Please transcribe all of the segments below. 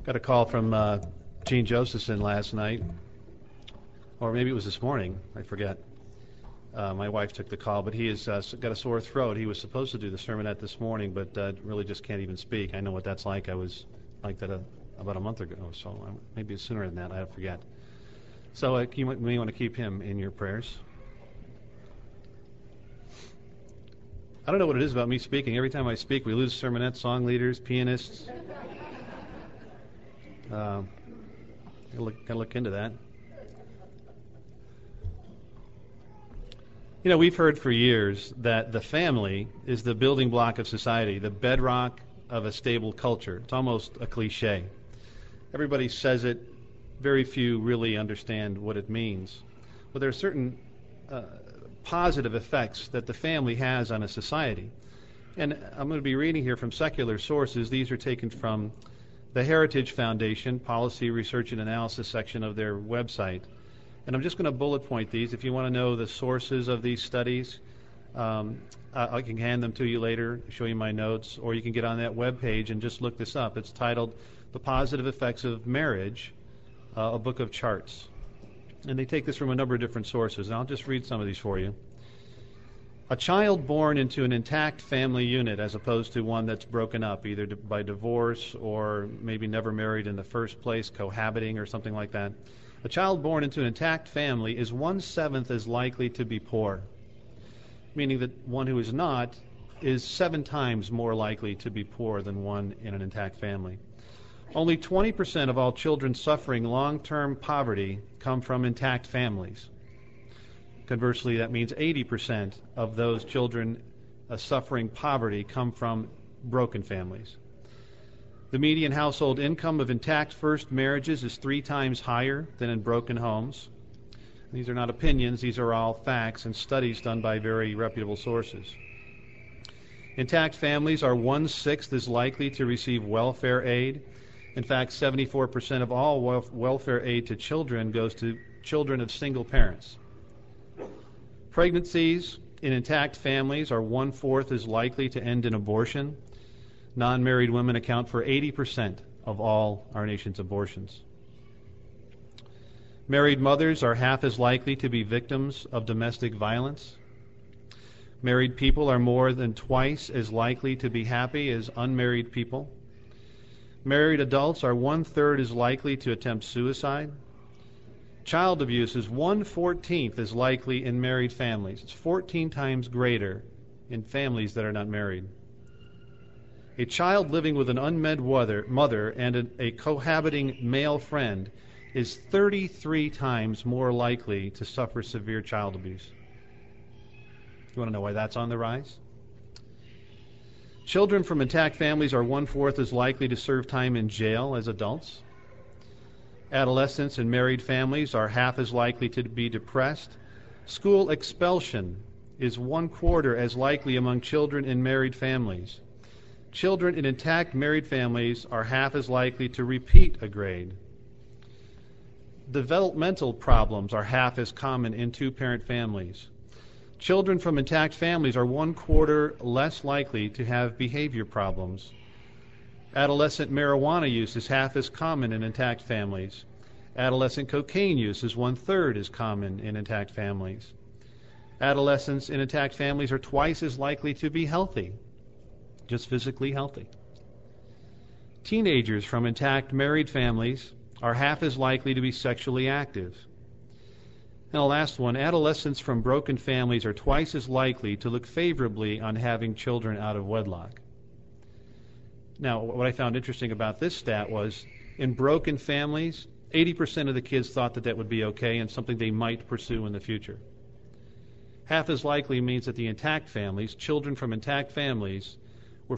Got a call from Gene Josephson last night, or maybe it was this morning, I forget. My wife took the call, but he has got a sore throat. He was supposed to do the sermonette this morning, but really just can't even speak. I know what that's like. I was like that about a month ago, so maybe sooner than that, I forget. So you may want to keep him in your prayers. I don't know what it is about me speaking. Every time I speak, we lose sermonettes, song leaders, pianists. Gotta look into that. You know, we've heard for years that the family is the building block of society, the bedrock of a stable culture. It's almost a cliche. Everybody says it. Very few really understand what it means. But there are certain positive effects that the family has on a society. And I'm going to be reading here from secular sources. These are taken from the Heritage Foundation Policy Research and Analysis section of their website. And I'm just going to bullet point these. If you want to know the sources of these studies, I can hand them to you later, show you my notes, or you can get on that web page and just look this up. It's titled The Positive Effects of Marriage, a book of charts. And they take this from a number of different sources, and I'll just read some of these for you. A child born into an intact family unit as opposed to one that's broken up, either by divorce or maybe never married in the first place, cohabiting or something like that. A child born into an intact family is 1/7 as likely to be poor, meaning that one who is not is 7 times more likely to be poor than one in an intact family. Only 20% of all children suffering long-term poverty come from intact families. Conversely, that means 80% of those children suffering poverty come from broken families. The median household income of intact first marriages is 3 times higher than in broken homes. These are not opinions, these are all facts and studies done by very reputable sources. Intact families are 1/6 as likely to receive welfare aid. In fact, 74% of all welfare aid to children goes to children of single parents. Pregnancies in intact families are 1/4 as likely to end in abortion. Non-married women account for 80% of all our nation's abortions. Married mothers are half as likely to be victims of domestic violence. Married people are more than twice as likely to be happy as unmarried people. Married adults are 1/3 as likely to attempt suicide. Child abuse is 1/14 as likely in married families. It's 14 times greater in families that are not married. A child living with an unwed mother and a cohabiting male friend is 33 times more likely to suffer severe child abuse. You want to know why that's on the rise? Children from intact families are 1/4 as likely to serve time in jail as adults. Adolescents in married families are half as likely to be depressed. School expulsion is 1/4 as likely among children in married families. Children in intact married families are half as likely to repeat a grade. Developmental problems are half as common in 2-parent families. Children from intact families are 1/4 less likely to have behavior problems. Adolescent marijuana use is half as common in intact families. Adolescent cocaine use is 1/3 as common in intact families. Adolescents in intact families are twice as likely to be healthy, just physically healthy. Teenagers from intact married families are half as likely to be sexually active. And the last one, adolescents from broken families are twice as likely to look favorably on having children out of wedlock. Now, what I found interesting about this stat was, in broken families, 80% of the kids thought that would be okay and something they might pursue in the future. Half as likely means that the intact families, children from intact families, were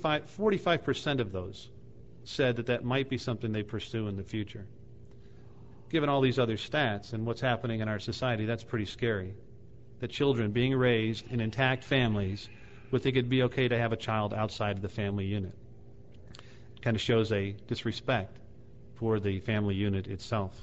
45% of those said that might be something they pursue in the future. Given all these other stats and what's happening in our society, that's pretty scary. That children being raised in intact families would think it'd be okay to have a child outside of the family unit. It kind of shows a disrespect for the family unit itself.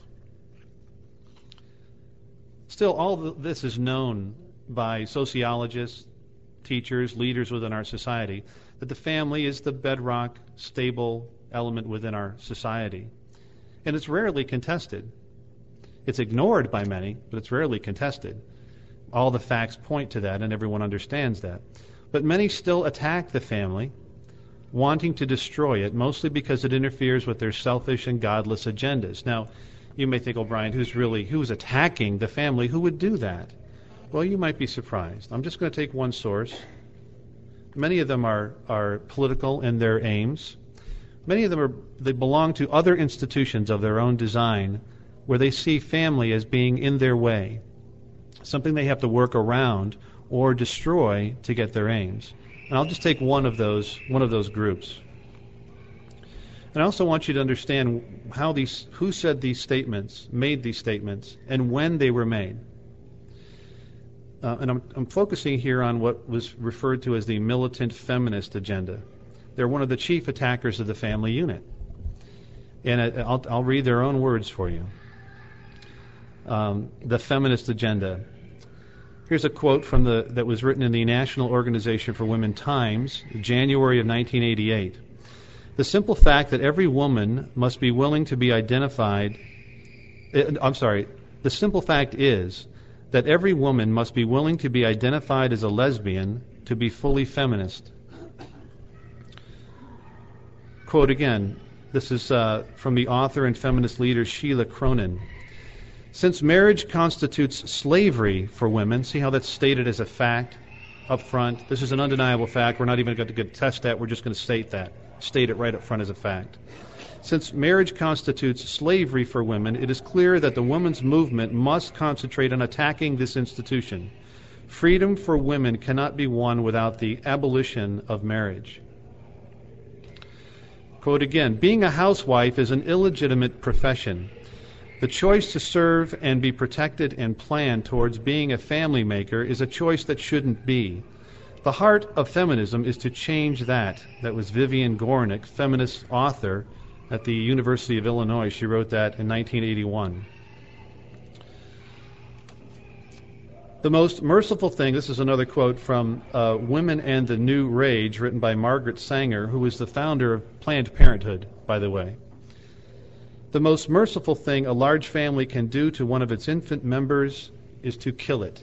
Still, all this is known by sociologists, teachers, leaders within our society. that the family is the bedrock, stable element within our society. And it's rarely contested. It's ignored by many, but it's rarely contested. All the facts point to that, and everyone understands that. But many still attack the family, wanting to destroy it, mostly because it interferes with their selfish and godless agendas. Now, you may think, Brian, who's attacking the family? Who would do that? Well, you might be surprised. I'm just going to take one source. Many of them are political in their aims. Many of them they belong to other institutions of their own design where they see family as being in their way, something they have to work around or destroy to get their aims. And I'll just take one of those groups. And I also want you to understand who said these statements, made these statements, and when they were made. And I'm focusing here on what was referred to as the militant feminist agenda. They're one of the chief attackers of the family unit. And I'll read their own words for you. The feminist agenda. Here's a quote that was written in the National Organization for Women Times, January of 1988. The simple fact that every woman must be willing to be identified. The simple fact is that every woman must be willing to be identified as a lesbian to be fully feminist. Quote again. This is from the author and feminist leader Sheila Cronin. Since marriage constitutes slavery for women, see how that's stated as a fact up front? This is an undeniable fact. We're not even going to test that. We're just going to state it right up front as a fact. Since marriage constitutes slavery for women, it is clear that the women's movement must concentrate on attacking this institution. Freedom for women cannot be won without the abolition of marriage. Quote again, being a housewife is an illegitimate profession. The choice to serve and be protected and plan towards being a family maker is a choice that shouldn't be. The heart of feminism is to change that. That was Vivian Gornick, feminist author at the University of Illinois. She wrote that in 1981. The most merciful thing, this is another quote from Women and the New Rage, written by Margaret Sanger, who was the founder of Planned Parenthood, by the way. The most merciful thing a large family can do to one of its infant members is to kill it.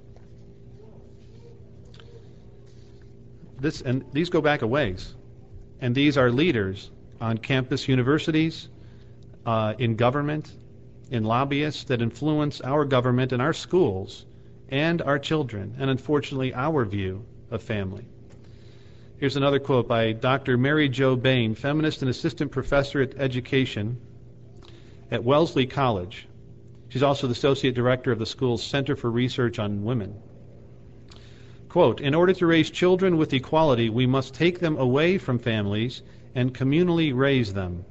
These go back a ways. And these are leaders on campus universities, in government, in lobbyists that influence our government and our schools and our children, and unfortunately our view of family. Here's another quote by Dr. Mary Jo Bain, feminist and assistant professor at education at Wellesley College. She's also the associate director of the school's Center for Research on Women. Quote, in order to raise children with equality, we must take them away from families and communally raise them.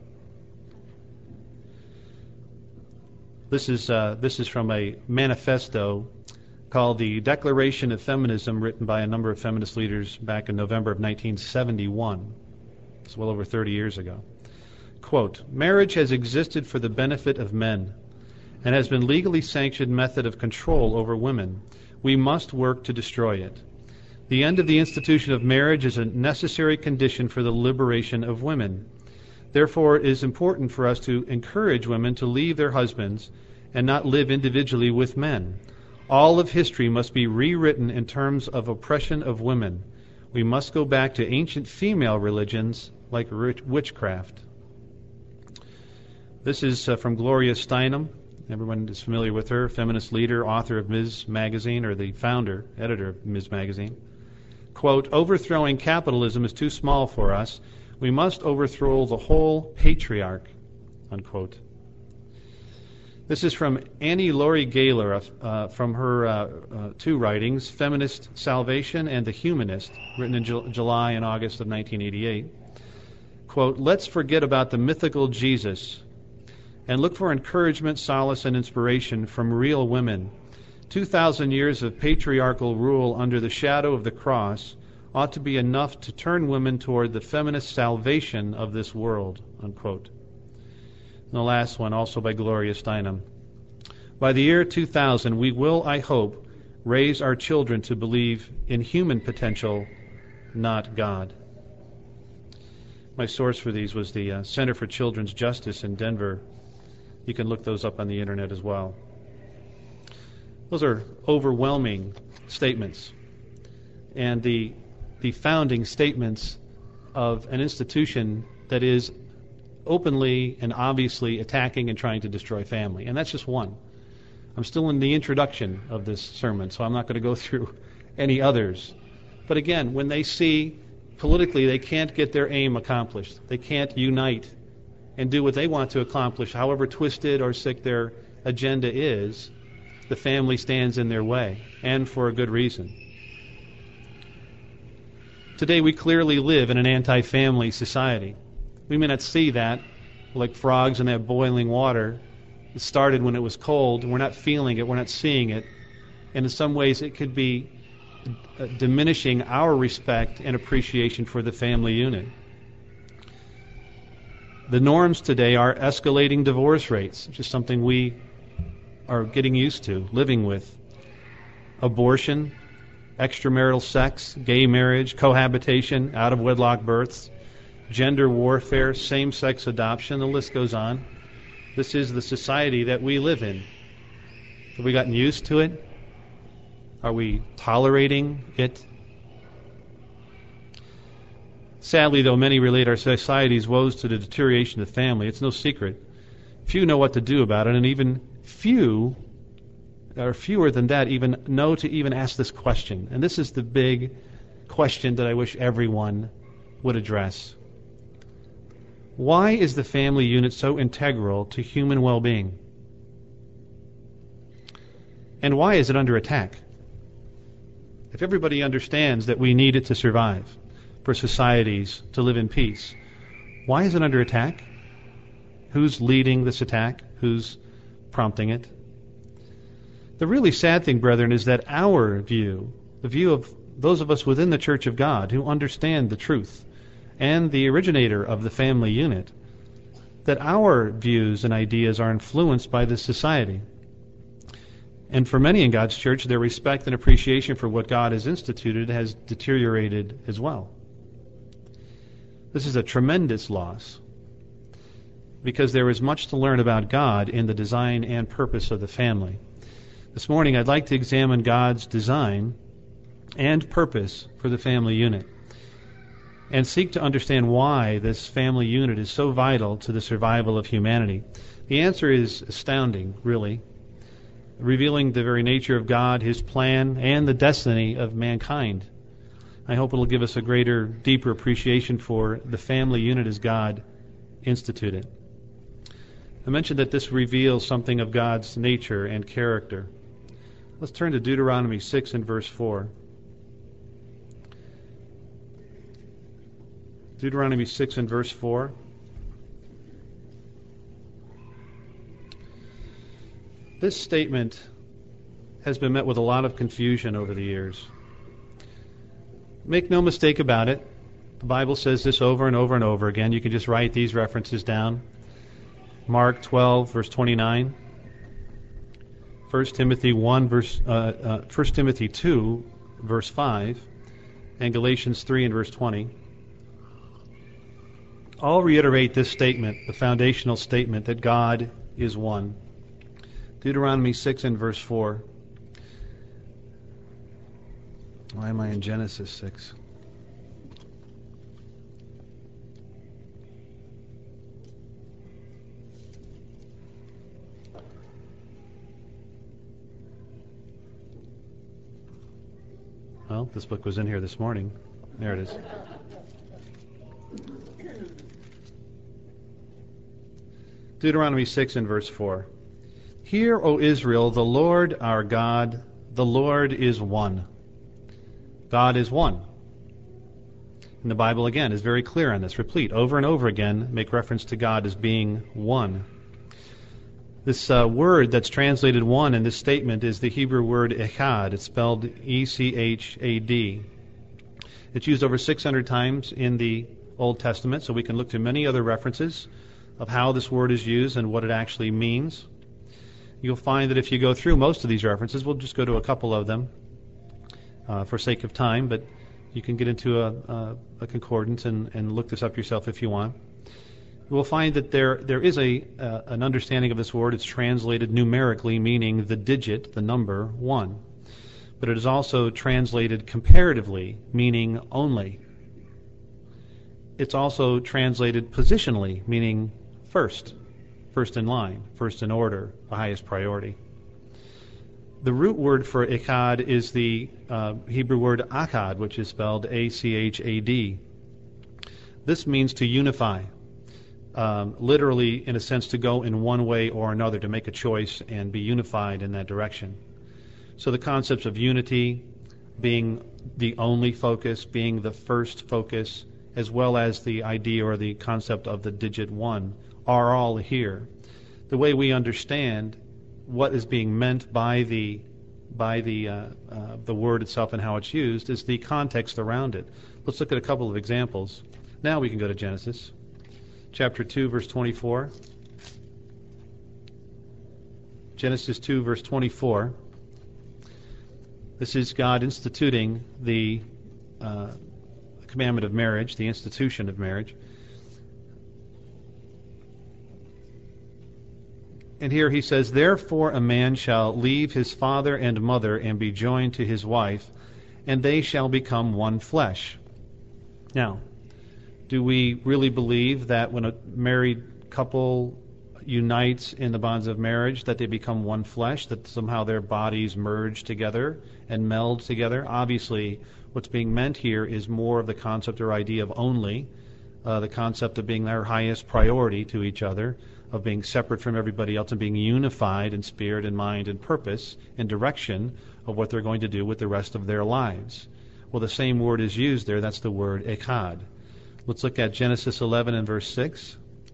This is from a manifesto called the Declaration of Feminism, written by a number of feminist leaders back in November of 1971. It's well over 30 years ago. Quote, marriage has existed for the benefit of men and has been legally sanctioned method of control over women. We must work to destroy it. The end of the institution of marriage is a necessary condition for the liberation of women. Therefore, it is important for us to encourage women to leave their husbands and not live individually with men. All of history must be rewritten in terms of oppression of women. We must go back to ancient female religions like witchcraft. This is from Gloria Steinem. Everyone is familiar with her, feminist leader, author of Ms. Magazine, or the founder, editor of Ms. Magazine. Quote, overthrowing capitalism is too small for us. We must overthrow the whole patriarch, unquote. This is from Annie Laurie Gaylor, from her two writings, Feminist Salvation and The Humanist, written in July and August of 1988. Quote, let's forget about the mythical Jesus and look for encouragement, solace, and inspiration from real women. 2,000 years of patriarchal rule under the shadow of the cross ought to be enough to turn women toward the feminist salvation of this world, unquote. And the last one, also by Gloria Steinem. By the year 2000, we will, I hope, raise our children to believe in human potential, not God. My source for these was the Center for Children's Justice in Denver. You can look those up on the internet as well. Those are overwhelming statements, and the founding statements of an institution that is openly and obviously attacking and trying to destroy family. And that's just one. I'm still in the introduction of this sermon, so I'm not going to go through any others. But again, when they see politically they can't get their aim accomplished, they can't unite and do what they want to accomplish, however twisted or sick their agenda is, the family stands in their way, and for a good reason. Today we clearly live in an anti-family society. We may not see that like frogs in that boiling water. It started when it was cold, and we're not feeling it, we're not seeing it. And in some ways it could be diminishing our respect and appreciation for the family unit. The norms today are escalating divorce rates, which is something we are getting used to, living with. Abortion, extramarital sex, gay marriage, cohabitation, out-of-wedlock births, gender warfare, same-sex adoption, the list goes on. This is the society that we live in. Have we gotten used to it? Are we tolerating it? Sadly, though, many relate our society's woes to the deterioration of the family. It's no secret. Few know what to do about it, and even few, or fewer than that, even know to even ask this question. And this is the big question that I wish everyone would address. Why is the family unit so integral to human well-being? And why is it under attack? If everybody understands that we need it to survive, for societies to live in peace, why is it under attack? Who's leading this attack? Who's prompting it? The really sad thing, brethren, is that our view, the view of those of us within the Church of God who understand the truth and the originator of the family unit, that our views and ideas are influenced by this society. And for many in God's church, their respect and appreciation for what God has instituted has deteriorated as well. This is a tremendous loss, because there is much to learn about God in the design and purpose of the family. This morning I'd like to examine God's design and purpose for the family unit, and seek to understand why this family unit is so vital to the survival of humanity. The answer is astounding, really, revealing the very nature of God, His plan, and the destiny of mankind. I hope it'll give us a greater, deeper appreciation for the family unit as God instituted. I mentioned that this reveals something of God's nature and character. Let's turn to Deuteronomy 6 and verse 4. Deuteronomy 6 and verse 4. This statement has been met with a lot of confusion over the years. Make no mistake about it. The Bible says this over and over and over again. You can just write these references down. Mark 12, verse 29. 1 Timothy 2, verse 5. And Galatians 3 and verse 20. All reiterate this statement, the foundational statement that God is one. Deuteronomy 6 and verse 4. Why am I in Genesis 6? Well, this book was in here this morning. There it is. Deuteronomy 6 and verse 4. Hear, O Israel, the Lord our God, the Lord is one. God is one. And the Bible, again, is very clear on this. Replete over and over again, make reference to God as being one. This word that's translated one in this statement is the Hebrew word echad. It's spelled E-C-H-A-D. It's used over 600 times in the Old Testament, so we can look to many other references of how this word is used and what it actually means. You'll find that if you go through most of these references, we'll just go to a couple of them for sake of time, but You can get into a concordance and look this up yourself if you want. You will find that there is an understanding of this word. It's translated numerically, meaning the digit, the number, 1. But it is also translated comparatively, meaning only. It's also translated positionally, meaning first in line, first in order, the highest priority. The root word for echad is the Hebrew word achad, which is spelled A-C-H-A-D. This means to unify, literally, in a sense, to go in one way or another, to make a choice and be unified in that direction. So the concepts of unity, being the only focus, being the first focus, as well as the idea or the concept of the digit 1, are all here. The way we understand what is being meant by the word itself and how it's used is the context around it. Let's look at a couple of examples. Now we can go to Genesis chapter 2, verse 24. Genesis 2, verse 24. This is God instituting the commandment of marriage, the institution of marriage. And here he says, "Therefore a man shall leave his father and mother and be joined to his wife, and they shall become one flesh." Now, do we really believe that when a married couple unites in the bonds of marriage that they become one flesh, that somehow their bodies merge together and meld together? Obviously, what's being meant here is more of the concept or idea of only, the concept of being their highest priority to each other, of being separate from everybody else and being unified in spirit and mind and purpose and direction of what they're going to do with the rest of their lives. Well, the same word is used there. That's the word echad. Let's look at Genesis 11 and verse 6.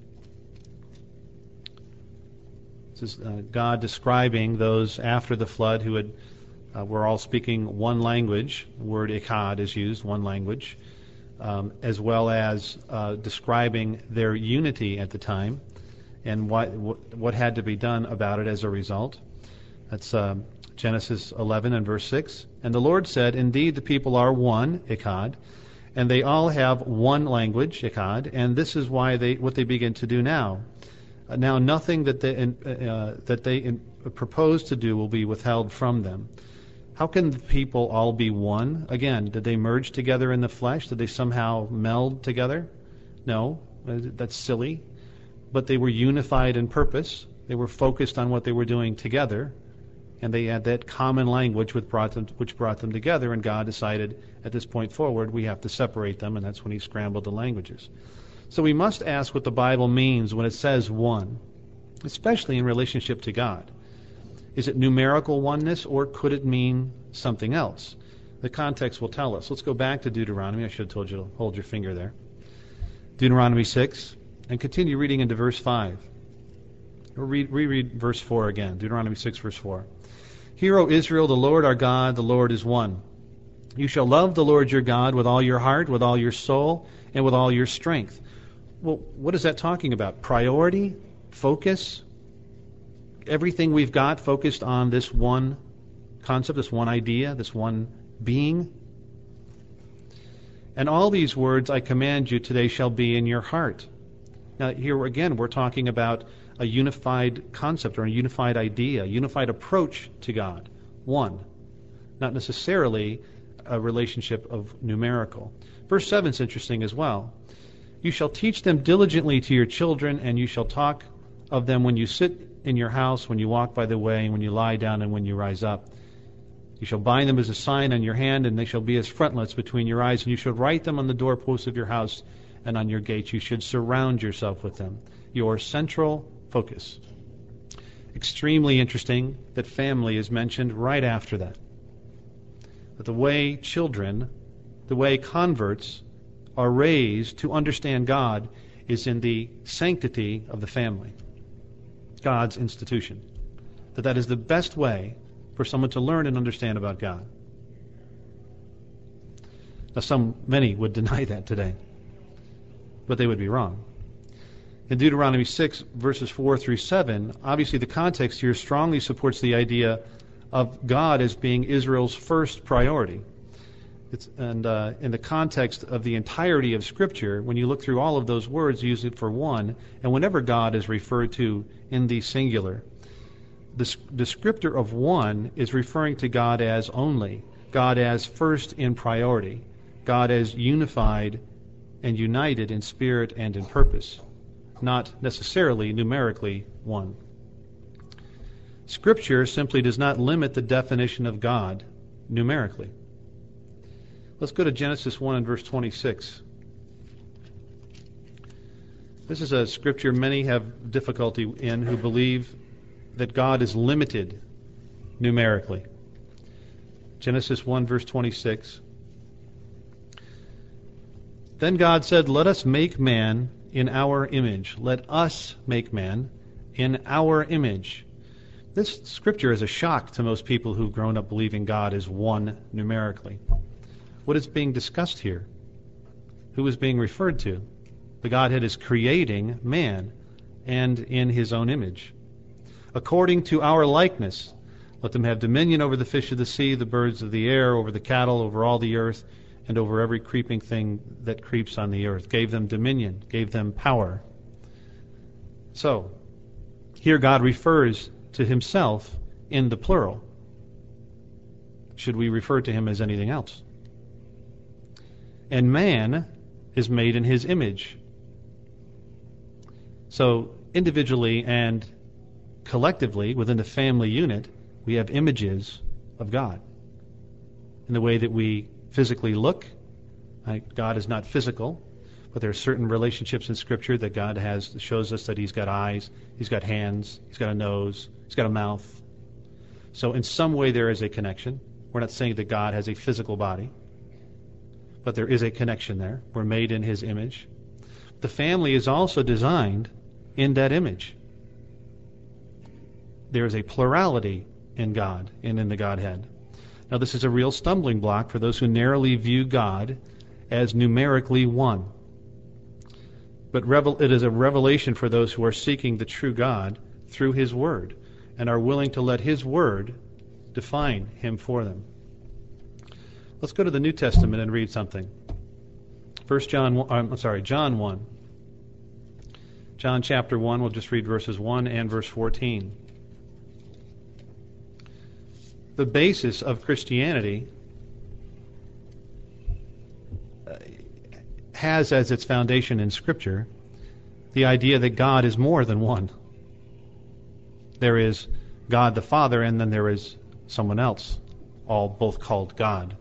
This is God describing those after the flood who were all speaking one language. The word echad is used, one language, as well as describing their unity at the time and what had to be done about it as a result. That's Genesis 11 and verse 6. "And the Lord said, Indeed, the people are one, echad, and they all have one language, echad, and this is why what they begin to do now. Now nothing that they propose to do will be withheld from them." How can the people all be one? Again, did they merge together in the flesh? Did they somehow meld together? No, that's silly. But they were unified in purpose. They were focused on what they were doing together, and they had that common language which brought them together, and God decided at this point forward we have to separate them, and that's when he scrambled the languages. So we must ask what the Bible means when it says one, especially in relationship to God. Is it numerical oneness, or could it mean something else? The context will tell us. Let's go back to Deuteronomy. I should have told you to hold your finger there. Deuteronomy 6, and continue reading into verse 5. Or reread verse 4 again. Deuteronomy 6, verse 4. "Hear, O Israel, the Lord our God, the Lord is one. You shall love the Lord your God with all your heart, with all your soul, and with all your strength." Well, what is that talking about? Priority? Focus? Everything we've got focused on this one concept, this one idea, this one being? "And all these words I command you today shall be in your heart." Now, here again, we're talking about a unified concept or a unified idea, a unified approach to God. One. Not necessarily a relationship of numerical. Verse 7 is interesting as well. "You shall teach them diligently to your children, and you shall talk of them when you sit in your house, when you walk by the way, and when you lie down, and when you rise up. You shall bind them as a sign on your hand, and they shall be as frontlets between your eyes, and you shall write them on the doorposts of your house and on your gates. You should surround yourself with them." Your central focus. Extremely interesting that family is mentioned right after that. That the way children, the way converts are raised to understand God is in the sanctity of the family, God's institution. That is the best way for someone to learn and understand about God. Now, many would deny that today, but they would be wrong. In Deuteronomy 6, verses 4 through 7, obviously the context here strongly supports the idea of God as being Israel's first priority. In the context of the entirety of Scripture, when you look through all of those words, use it for one, and whenever God is referred to in the singular, the descriptor of one is referring to God as only, God as first in priority, God as unified and united in spirit and in purpose, not necessarily numerically one. Scripture simply does not limit the definition of God numerically. Let's go to Genesis 1 and verse 26. This is a scripture many have difficulty in who believe that God is limited numerically. Genesis 1 verse 26. Then God said, "Let us make man in our image." Let us make man in our image. This scripture is a shock to most people who've grown up believing God is one numerically. What is being discussed here? Who is being referred to? The Godhead is creating man, and in his own image. According to our likeness, let them have dominion over the fish of the sea, the birds of the air, over the cattle, over all the earth, and over every creeping thing that creeps on the earth. Gave them dominion, gave them power. So, here God refers to himself in the plural. Should we refer to him as anything else? And man is made in his image. So, individually and collectively, within the family unit, we have images of God. In the way that we physically look, God is not physical, but there are certain relationships in Scripture that God has, shows us that he's got eyes, he's got hands, he's got a nose, he's got a mouth. So in some way there is a connection. We're not saying that God has a physical body, but there is a connection there. We're made in his image. The family is also designed in that image. There is a plurality in God and in the Godhead. Now this is a real stumbling block for those who narrowly view God as numerically one. But it is a revelation for those who are seeking the true God through his Word and are willing to let his Word define him for them. Let's go to the New Testament and read something. John 1. John chapter 1, we'll just read verses 1 and verse 14. The basis of Christianity has as its foundation in Scripture the idea that God is more than one. There is God the Father, and then there is someone else, both called God.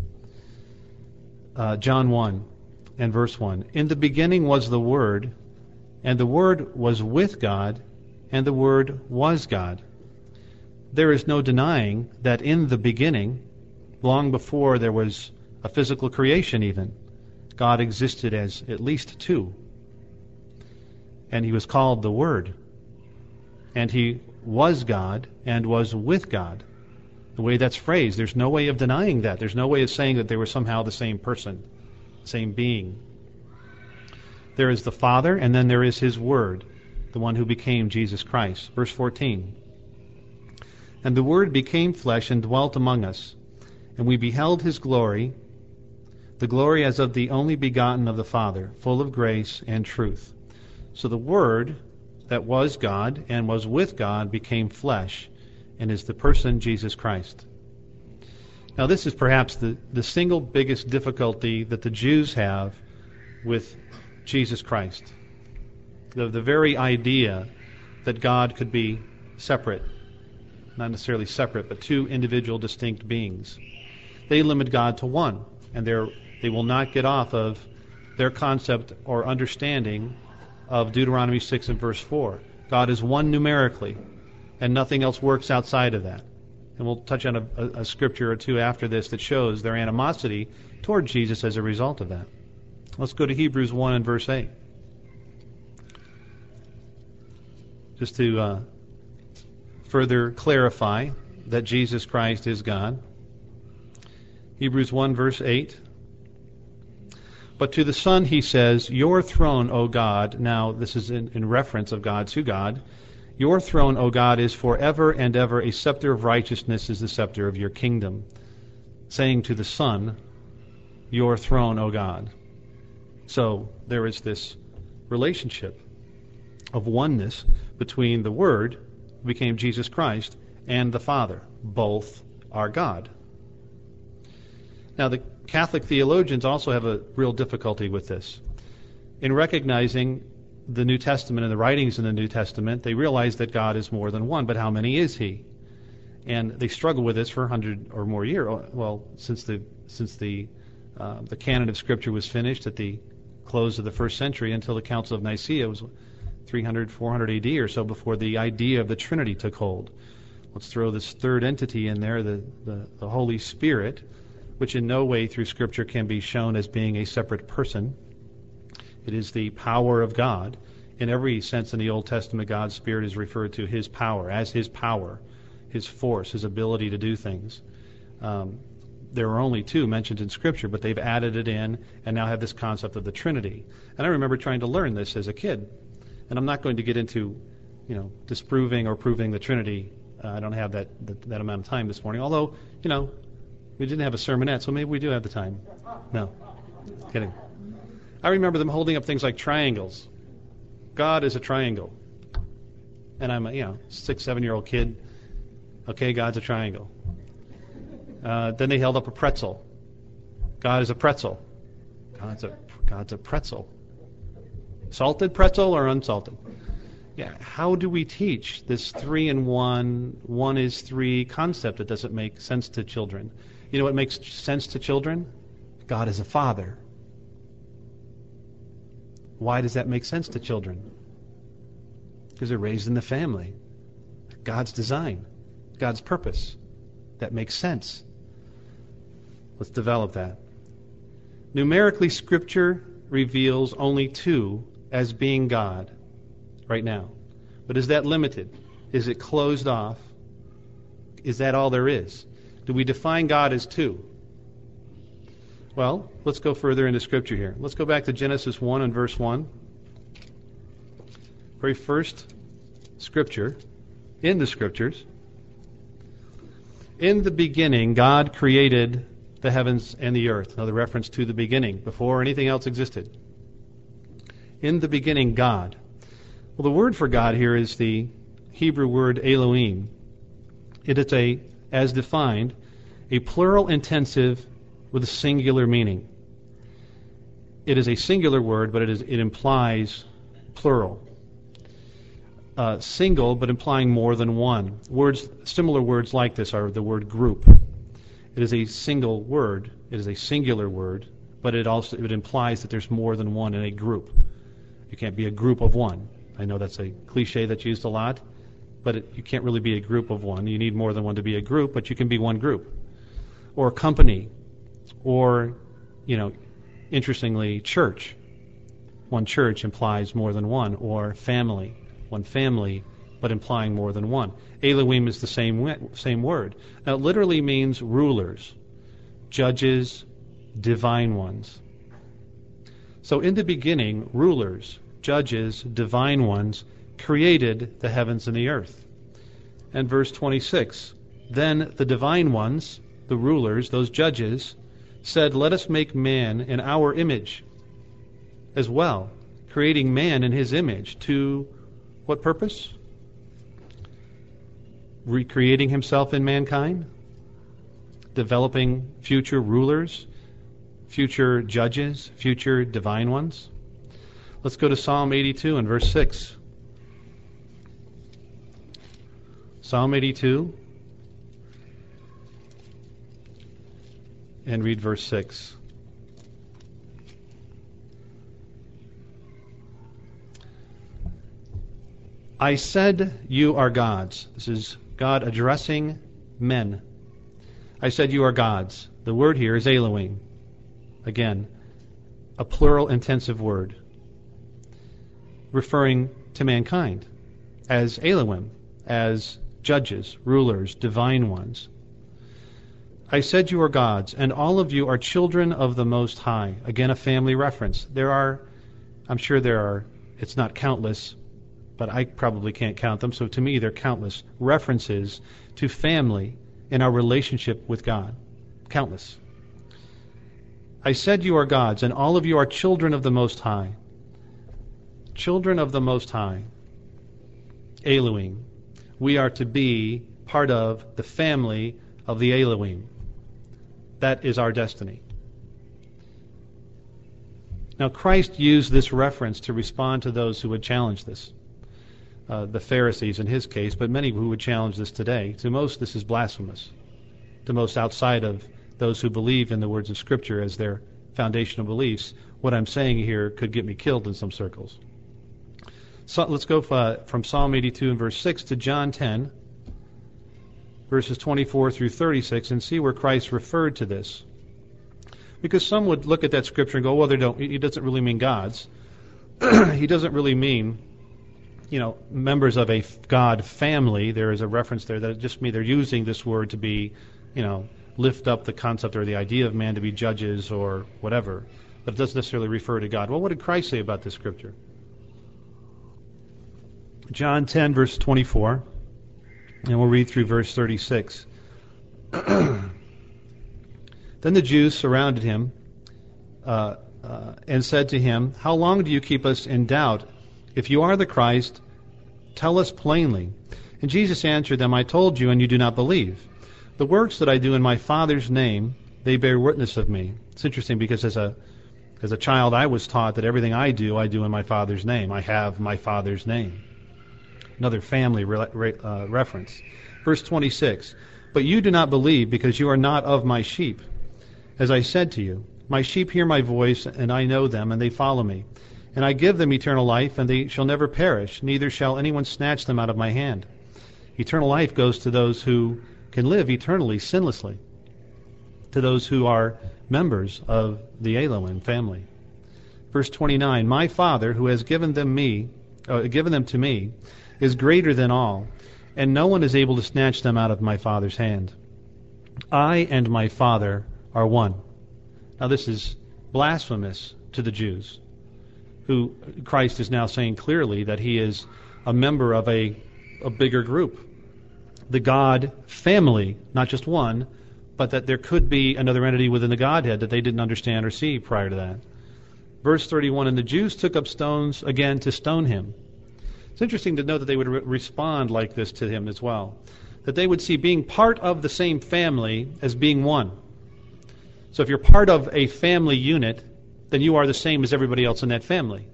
John 1 and verse 1. In the beginning was the Word, and the Word was with God, and the Word was God. There is no denying that in the beginning, long before there was a physical creation even, God existed as at least two. And he was called the Word. And he was God and was with God. The way that's phrased, there's no way of denying that. There's no way of saying that they were somehow the same person, same being. There is the Father, and then there is his Word, the one who became Jesus Christ. Verse 14. And the Word became flesh and dwelt among us, and we beheld his glory, the glory as of the only begotten of the Father, full of grace and truth. So the Word that was God and was with God became flesh, and is the person Jesus Christ. Now this is perhaps the single biggest difficulty that the Jews have with Jesus Christ. The very idea that God could be separate, not necessarily separate, but two individual distinct beings. They limit God to one, and they will not get off of their concept or understanding of Deuteronomy 6 and verse 4. God is one numerically, and nothing else works outside of that. And we'll touch on a scripture or two after this that shows their animosity toward Jesus as a result of that. Let's go to Hebrews 1 and verse 8. Just to further clarify that Jesus Christ is God. Hebrews 1 verse 8. But to the Son he says, Your throne, O God, now this is in reference of God to God, Your throne, O God, is forever and ever. A scepter of righteousness is the scepter of your kingdom. Saying to the Son, your throne, O God. So there is this relationship of oneness between the Word, who became Jesus Christ, and the Father. Both are God. Now, the Catholic theologians also have a real difficulty with this. In recognizing the New Testament and the writings in the New Testament, they realize that God is more than one, but how many is He? And they struggle with this for 100 or more years. Well, since the canon of Scripture was finished at the close of the first century until the Council of Nicaea was 300, 400 AD or so, before the idea of the Trinity took hold. Let's throw this third entity in there, the Holy Spirit, which in no way through Scripture can be shown as being a separate person. It is the power of God. In every sense in the Old Testament, God's Spirit is referred to His power, as His power, His force, His ability to do things. There are only two mentioned in Scripture, but they've added it in and now have this concept of the Trinity. And I remember trying to learn this as a kid. And I'm not going to get into, disproving or proving the Trinity. I don't have that amount of time this morning. Although, we didn't have a sermonette, so maybe we do have the time. No, kidding. I remember them holding up things like triangles. God is a triangle. And I'm a 6, 7-year-old kid. Okay, God's a triangle. Then they held up a pretzel. God is a pretzel. God's a pretzel. Salted pretzel or unsalted? Yeah. How do we teach this 3 in 1, 1 is 3 concept that doesn't make sense to children? You know what makes sense to children? God is a father. Why does that make sense to children? Because they're raised in the family. God's design, God's purpose. That makes sense. Let's develop that. Numerically, Scripture reveals only 2 as being God right now. But is that limited? Is it closed off? Is that all there is? Do we define God as 2? Well, let's go further into Scripture here. Let's go back to Genesis 1 and verse 1. Very first Scripture, in the Scriptures. In the beginning, God created the heavens and the earth. Another reference to the beginning, before anything else existed. In the beginning, God. Well, the word for God here is the Hebrew word Elohim. It is as defined, a plural intensive with a singular meaning. It is a singular word, but it implies plural. Single, but implying more than one. Similar words like this are the word group. It is a single word. It is a singular word, but it implies that there's more than one in a group. You can't be a group of one. I know that's a cliche that's used a lot, but you can't really be a group of one. You need more than one to be a group, but you can be one group. Or company. Or, interestingly, church. One church implies more than one. Or family. One family, but implying more than one. Elohim is the same word. Now, it literally means rulers, judges, divine ones. So in the beginning, rulers, judges, divine ones created the heavens and the earth. And verse 26, then the divine ones, the rulers, those judges, said, let us make man in our image as well, creating man in his image to what purpose? Recreating himself in mankind, developing future rulers, future judges, future divine ones. Let's go to Psalm 82 and verse 6. Psalm 82 and read verse 6. I said, you are gods. This is God addressing men. I said, you are gods. The word here is Elohim. Again, a plural intensive word referring to mankind as Elohim, as judges, rulers, divine ones. I said you are gods, and all of you are children of the Most High. Again, a family reference. I'm sure there are, it's not countless, but I probably can't count them, so to me they're countless references to family in our relationship with God. Countless. I said you are gods, and all of you are children of the Most High. Children of the Most High. Elohim. We are to be part of the family of the Elohim. That is our destiny. Now, Christ used this reference to respond to those who would challenge this. The Pharisees in his case, but many who would challenge this today. To most, this is blasphemous. To most outside of those who believe in the words of Scripture as their foundational beliefs, what I'm saying here could get me killed in some circles. So let's go from Psalm 82 and verse 6 to John 10, verses 24 through 36, and see where Christ referred to this. Because some would look at that scripture and go, well, he doesn't really mean gods. He doesn't really mean, members of a God family. There is a reference there that just means they're using this word to be, lift up the concept or the idea of man to be judges or whatever. But it doesn't necessarily refer to God. Well, what did Christ say about this scripture? John 10, verse 24, and we'll read through verse 36. Then the Jews surrounded him and said to him, How long do you keep us in doubt? If you are the Christ, tell us plainly. And Jesus answered them, I told you, and you do not believe. The works that I do in my Father's name, they bear witness of me. It's interesting because as a child I was taught that everything I do in my Father's name. I have my Father's name. Another family reference. Verse 26, But you do not believe because you are not of my sheep. As I said to you, my sheep hear my voice, and I know them, and they follow me. And I give them eternal life, and they shall never perish, neither shall anyone snatch them out of my hand. Eternal life goes to those who can live eternally, sinlessly, to those who are members of the Elohim family. Verse 29, My Father, who has given them to me, is greater than all, and no one is able to snatch them out of my Father's hand. I and my Father are one. Now this is blasphemous to the Jews, who Christ is now saying clearly that he is a member of a bigger group. The God family, not just one, but that there could be another entity within the Godhead that they didn't understand or see prior to that. Verse 31, And the Jews took up stones again to stone him. It's interesting to note that they would respond like this to him as well. That they would see being part of the same family as being one. So if you're part of a family unit, then you are the same as everybody else in that family.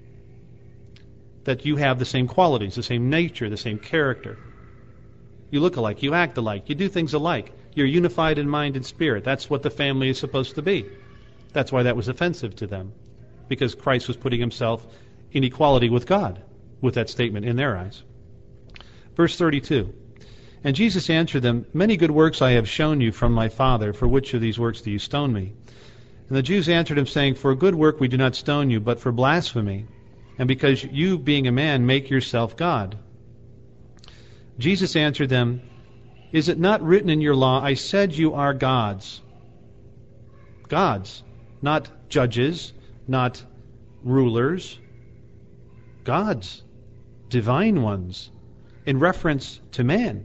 That you have the same qualities, the same nature, the same character. You look alike, you act alike, you do things alike. You're unified in mind and spirit. That's what the family is supposed to be. That's why that was offensive to them. Because Christ was putting himself in equality with God, with that statement in their eyes. Verse 32. And Jesus answered them, Many good works I have shown you from my Father. For which of these works do you stone me? And the Jews answered him, saying, For a good work we do not stone you, but for blasphemy, and because you, being a man, make yourself God. Jesus answered them, Is it not written in your law, I said you are gods? Gods, not judges, not rulers. Gods, divine ones, in reference to man.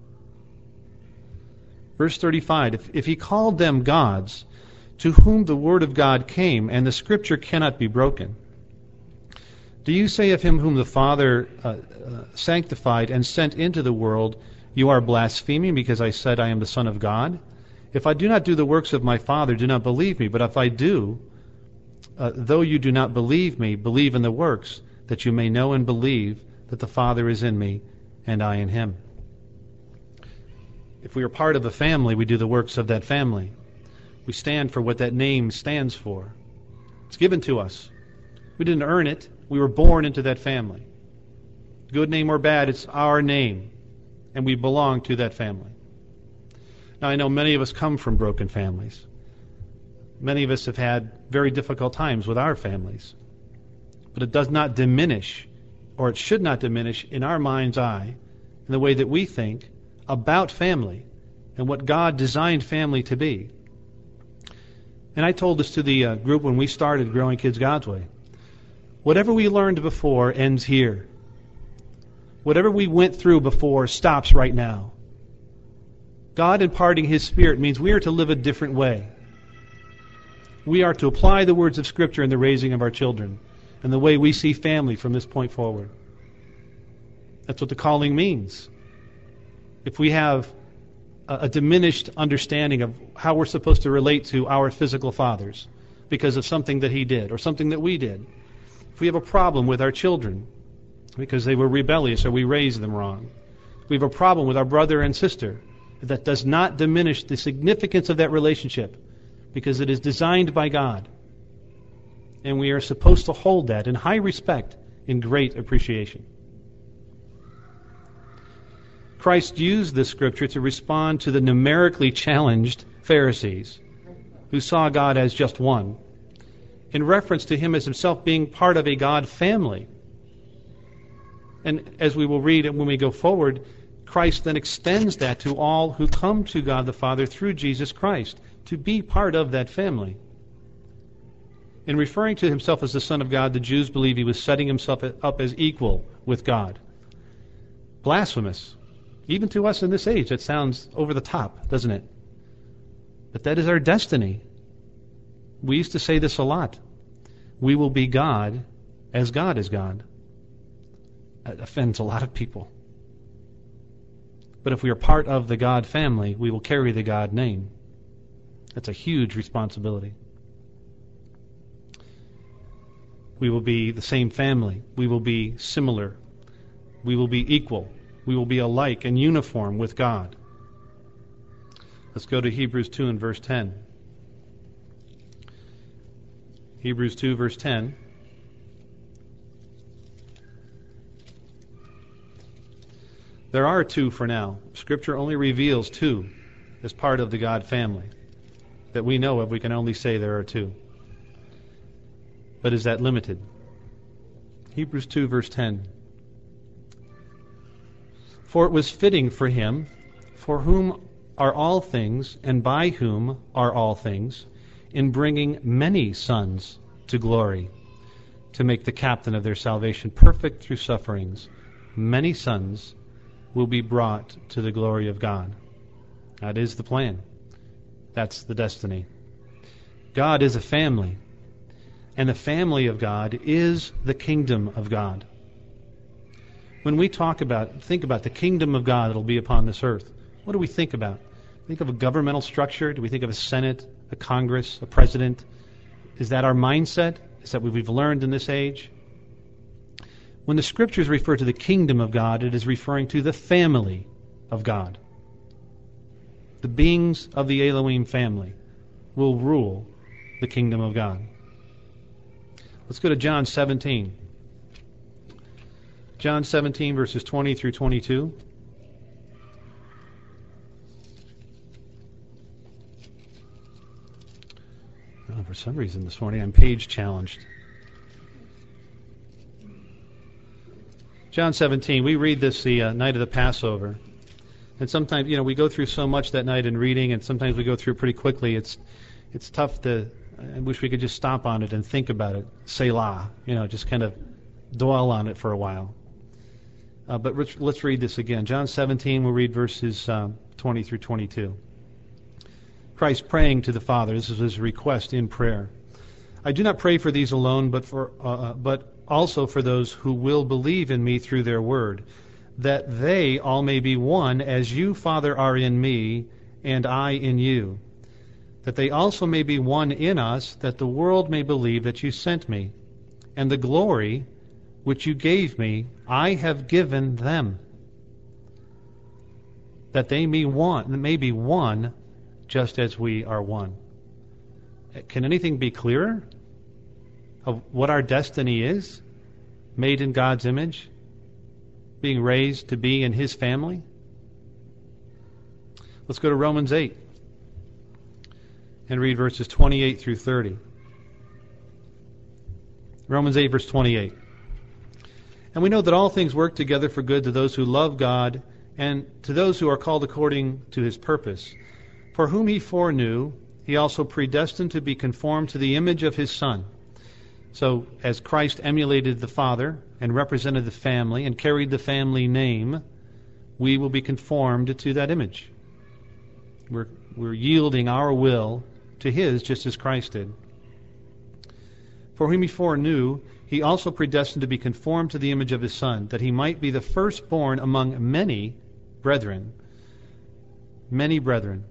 Verse 35, if he called them gods, to whom the word of God came, and the scripture cannot be broken, do you say of him whom the Father sanctified and sent into the world, you are blaspheming because I said I am the Son of God? If I do not do the works of my Father, do not believe me. But if I do, though you do not believe me, believe in the works, that you may know and believe that the Father is in me and I in him. If we are part of a family, we do the works of that family. We stand for what that name stands for. It's given to us. We didn't earn it. We were born into that family. Good name or bad, it's our name, and we belong to that family. Now, I know many of us come from broken families. Many of us have had very difficult times with our families. But it does not diminish, or it should not diminish, in our mind's eye, in the way that we think about family and what God designed family to be. And I told this to the group when we started Growing Kids God's Way. Whatever we learned before ends here. Whatever we went through before stops right now. God imparting his Spirit means we are to live a different way. We are to apply the words of Scripture in the raising of our children and the way we see family from this point forward. That's what the calling means. If we have a diminished understanding of how we're supposed to relate to our physical fathers because of something that he did or something that we did, if we have a problem with our children because they were rebellious or we raised them wrong, if we have a problem with our brother and sister, that does not diminish the significance of that relationship because it is designed by God. And we are supposed to hold that in high respect, in great appreciation. Christ used this scripture to respond to the numerically challenged Pharisees who saw God as just one, in reference to him as himself being part of a God family. And as we will read when we go forward, Christ then extends that to all who come to God the Father through Jesus Christ, to be part of that family. In referring to himself as the Son of God, the Jews believed he was setting himself up as equal with God. Blasphemous. Even to us in this age, that sounds over the top, doesn't it? But that is our destiny. We used to say this a lot. We will be God as God is God. That offends a lot of people. But if we are part of the God family, we will carry the God name. That's a huge responsibility. We will be the same family. We will be similar. We will be equal. We will be alike and uniform with God. Let's go to Hebrews 2 and verse 10. Hebrews 2, verse 10. There are two for now. Scripture only reveals two as part of the God family. That we know of, we can only say there are two. But is that limited? Hebrews 2, verse 10. For it was fitting for him, for whom are all things, and by whom are all things, in bringing many sons to glory, to make the captain of their salvation perfect through sufferings. Many sons will be brought to the glory of God. That is the plan. That's the destiny. God is a family, and the family of God is the kingdom of God. When we think about the kingdom of God that will be upon this earth, what do we think about? Think of a governmental structure? Do we think of a Senate, a Congress, a president? Is that our mindset? Is that what we've learned in this age? When the Scriptures refer to the kingdom of God, it is referring to the family of God. The beings of the Elohim family will rule the kingdom of God. Let's go to John 17. John 17, verses 20 through 22. Oh, for some reason this morning I'm page challenged. John 17, we read this the night of the Passover. And sometimes, we go through so much that night in reading, and sometimes we go through pretty quickly. It's tough to, I wish we could just stop on it and think about it. Selah, just kind of dwell on it for a while. But let's read this again. John 17, we'll read verses 20 through 22. Christ praying to the Father. This is his request in prayer. I do not pray for these alone, but also for those who will believe in me through their word, that they all may be one, as you, Father, are in me, and I in you, that they also may be one in us, that the world may believe that you sent me, and the glory which you gave me, I have given them, that they may be one, just as we are one. Can anything be clearer of what our destiny is? Made in God's image, being raised to be in his family. Let's go to Romans 8 and read verses 28 through 30. Romans 8, verse 28. And we know that all things work together for good to those who love God and to those who are called according to his purpose. For whom he foreknew, he also predestined to be conformed to the image of his Son. So, as Christ emulated the Father and represented the family and carried the family name, we will be conformed to that image. We're yielding our will to his just as Christ did. For whom he foreknew, he also predestined to be conformed to the image of his Son, that he might be the firstborn among many brethren. Many brethren.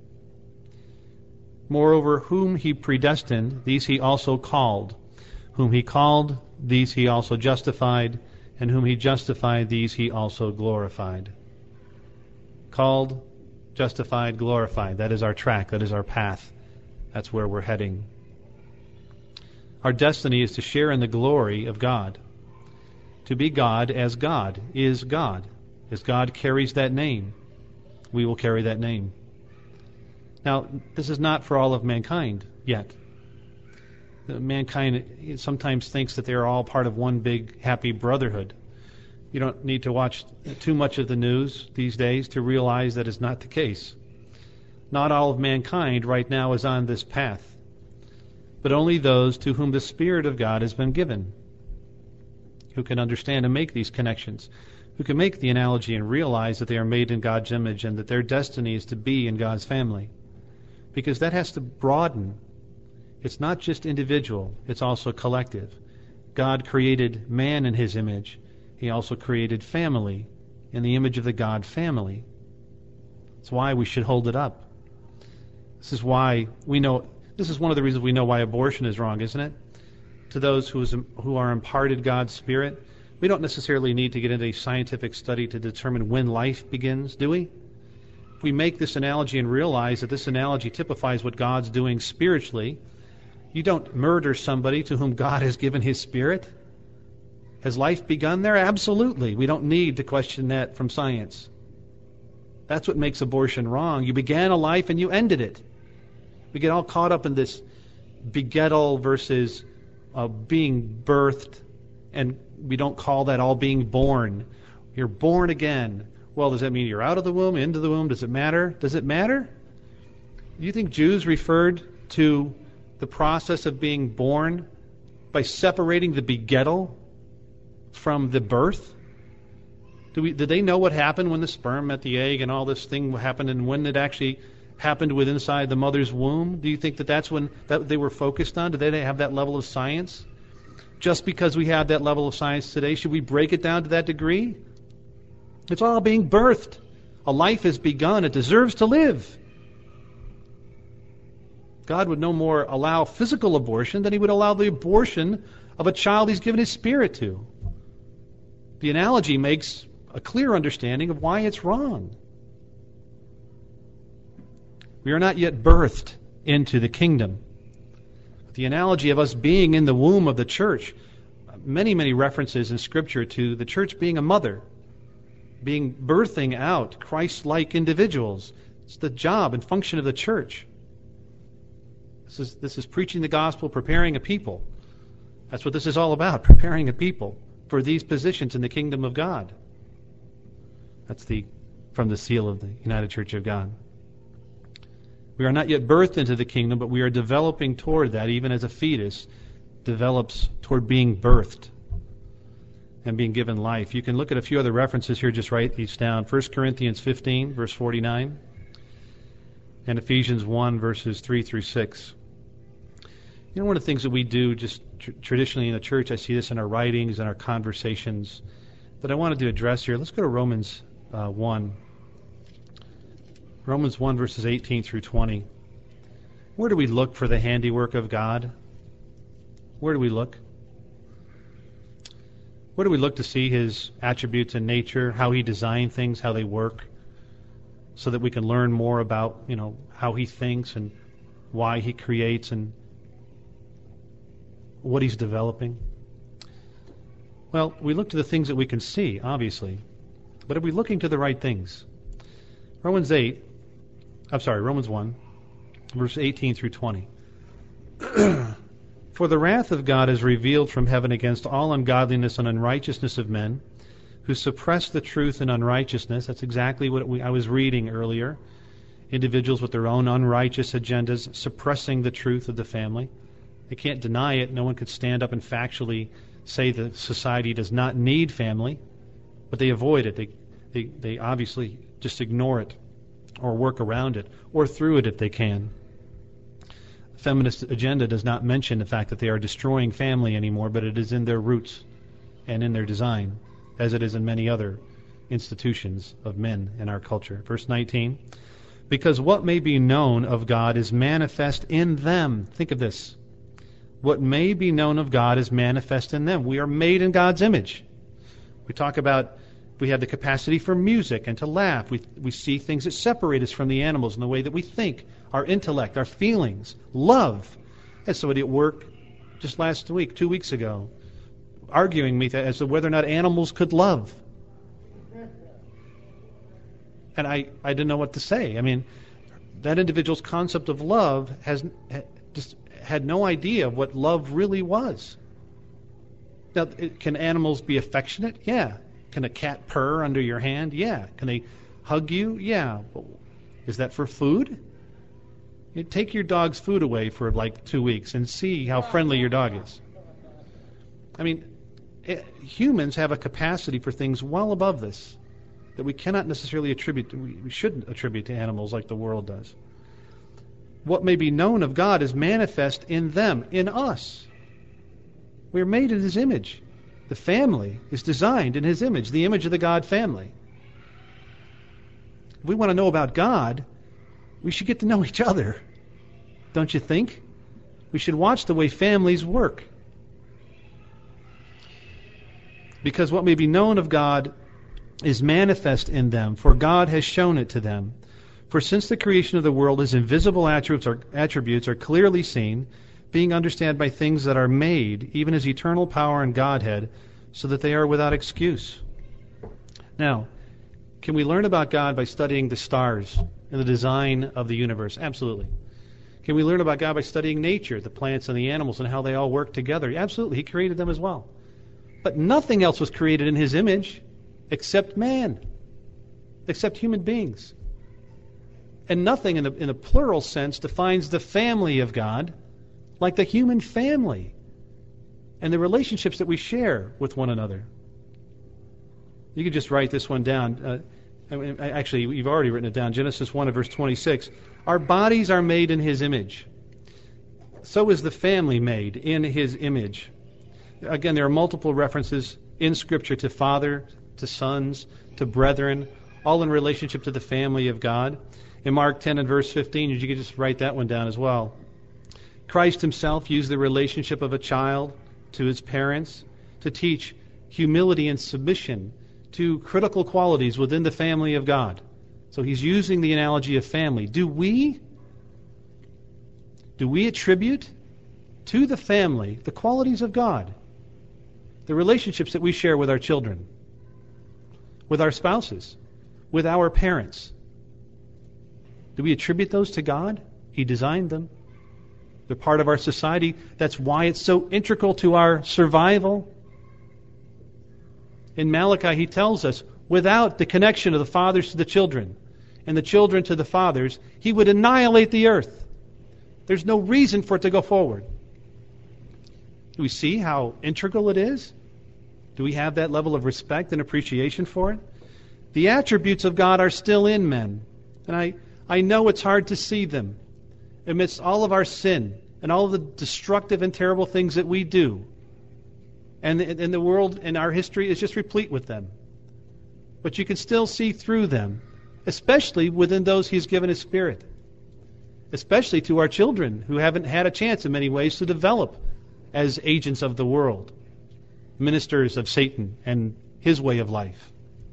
Moreover, whom he predestined, these he also called. Whom he called, these he also justified. And whom he justified, these he also glorified. Called, justified, glorified. That is our track. That is our path. That's where we're heading. Our destiny is to share in the glory of God. To be God as God is God. As God carries that name, we will carry that name. Now, this is not for all of mankind yet. Mankind sometimes thinks that they're all part of one big happy brotherhood. You don't need to watch too much of the news these days to realize that is not the case. Not all of mankind right now is on this path, but only those to whom the Spirit of God has been given, who can understand and make these connections, who can make the analogy and realize that they are made in God's image and that their destiny is to be in God's family. Because that has to broaden. It's not just individual, it's also collective. God created man in his image. He also created family in the image of the God family. That's why we should hold it up. This is why we know. This is one of the reasons we know why abortion is wrong, isn't it? To those who are imparted God's Spirit, we don't necessarily need to get into a scientific study to determine when life begins, do we? If we make this analogy and realize that this analogy typifies what God's doing spiritually, you don't murder somebody to whom God has given His Spirit. Has life begun there? Absolutely. We don't need to question that from science. That's what makes abortion wrong. You began a life and you ended it. We get all caught up in this begettal versus being birthed, and we don't call that all being born. You're born again. Well, does that mean you're out of the womb, into the womb? Does it matter? Does it matter? Do you think Jews referred to the process of being born by separating the begettal from the birth? Did they know what happened when the sperm met the egg and all this thing happened, and when it actually happened within inside the mother's womb? Do you think that that's when that they were focused on? Did they have that level of science? Just because we have that level of science today, should we break it down to that degree? It's all being birthed. A life has begun. It deserves to live. God would no more allow physical abortion than He would allow the abortion of a child He's given His Spirit to. The analogy makes a clear understanding of why it's wrong. We are not yet birthed into the kingdom. The analogy of us being in the womb of the church, many, many references in Scripture to the church being a mother, being birthing out Christ-like individuals. It's the job and function of the church. This is preaching the gospel, preparing a people. That's what this is all about, preparing a people for these positions in the kingdom of God. That's from the seal of the United Church of God. We are not yet birthed into the kingdom, but we are developing toward that, even as a fetus develops toward being birthed and being given life. You can look at a few other references here, just write these down. 1 Corinthians 15, verse 49, and Ephesians 1, verses 3 through 6. You know, one of the things that we do just traditionally in the church, I see this in our writings and our conversations, that I wanted to address here. Let's go to Romans 1. Romans 1, verses 18 through 20. Where do we look for the handiwork of God? Where do we look? Where do we look to see His attributes and nature, how He designed things, how they work, so that we can learn more about, how He thinks and why He creates and what He's developing? Well, we look to the things that we can see, obviously. But are we looking to the right things? Romans 1, verse 18 through 20. For the wrath of God is revealed from heaven against all ungodliness and unrighteousness of men, who suppress the truth in unrighteousness. That's exactly what I was reading earlier. Individuals with their own unrighteous agendas suppressing the truth of the family. They can't deny it. No one could stand up and factually say that society does not need family, but they avoid it. They obviously just ignore it, or work around it, or through it if they can. feminist agenda does not mention the fact that they are destroying family anymore, but it is in their roots and in their design, as it is in many other institutions of men in our culture. Verse 19, because what may be known of God is manifest in them. Think of this. What may be known of God is manifest in them. We are made in God's image. We talk about we have the capacity for music and to laugh. We see things that separate us from the animals in the way that we think, our intellect, our feelings, love. I had somebody at work just last week, 2 weeks ago, arguing me as to whether or not animals could love. And I didn't know what to say. I mean, that individual's concept of love just had no idea of what love really was. Now, can animals be affectionate? Yeah. Can a cat purr under your hand? Yeah. Can they hug you? Yeah. Is that for food? You take your dog's food away for like 2 weeks and see how friendly your dog is. I mean, humans have a capacity for things well above this that we cannot necessarily attribute, we shouldn't attribute to animals like the world does. What may be known of God is manifest in them, in us. We are made in His image. The family is designed in His image, the image of the God family. If we want to know about God, we should get to know each other. Don't you think? We should watch the way families work. Because what may be known of God is manifest in them, for God has shown it to them. For since the creation of the world, His invisible attributes are clearly seen, being understood by things that are made, even His eternal power and Godhead, so that they are without excuse. Now, can we learn about God by studying the stars and the design of the universe? Absolutely. Can we learn about God by studying nature, the plants and the animals, and how they all work together? Absolutely. He created them as well. But nothing else was created in His image except man, except human beings. And nothing in a plural sense defines the family of God like the human family and the relationships that we share with one another. You could just write this one down. Actually, you've already written it down. Genesis 1 and verse 26. Our bodies are made in His image. So is the family made in His image. Again, there are multiple references in Scripture to Father, to sons, to brethren, all in relationship to the family of God. In Mark 10 and verse 15, you could just write that one down as well. Christ Himself used the relationship of a child to his parents to teach humility and submission to critical qualities within the family of God. So He's using the analogy of family. Do we attribute to the family the qualities of God? The relationships that we share with our children, with our spouses, with our parents. Do we attribute those to God? He designed them. They're part of our society. That's why it's so integral to our survival. In Malachi, he tells us, without the connection of the fathers to the children and the children to the fathers, He would annihilate the earth. There's no reason for it to go forward. Do we see how integral it is? Do we have that level of respect and appreciation for it? The attributes of God are still in men. And I know it's hard to see them amidst all of our sin and all of the destructive and terrible things that we do. And the world and our history is just replete with them. But you can still see through them, especially within those He's given His Spirit. Especially to our children who haven't had a chance in many ways to develop as agents of the world, ministers of Satan and his way of life.